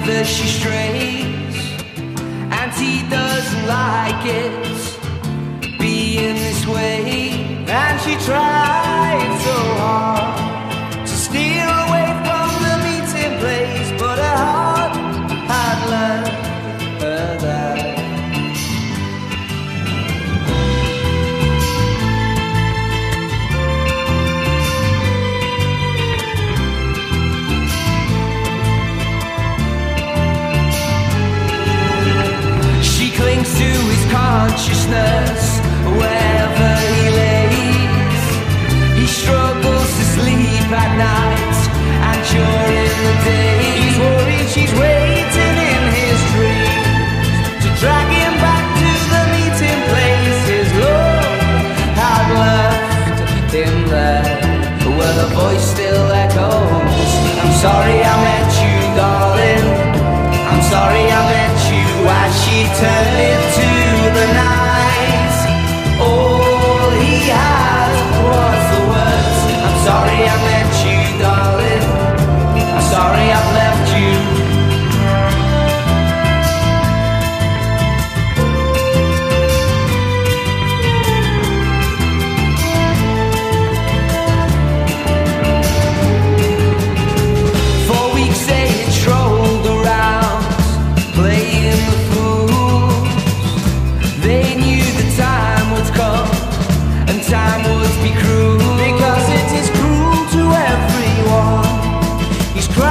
wherever she strays, and he doesn't like it being this way. And she tried so hard to steal away from the meeting place, but her heart had learned her that clings to his consciousness wherever he lays. He struggles to sleep at night and during the day. He's worried she's waiting in his dreams to drag him back to the meeting place. His love had left him there, where the voice still echoes. I'm sorry I met you, darling. I'm sorry I met you. As she turned into the night, all he had was the words, I'm sorry I met you, darling. I'm sorry I've left you. For weeks they had strolled around, playing the fool. They knew the time would come, and time would be cruel, because it is cruel to everyone. He's crying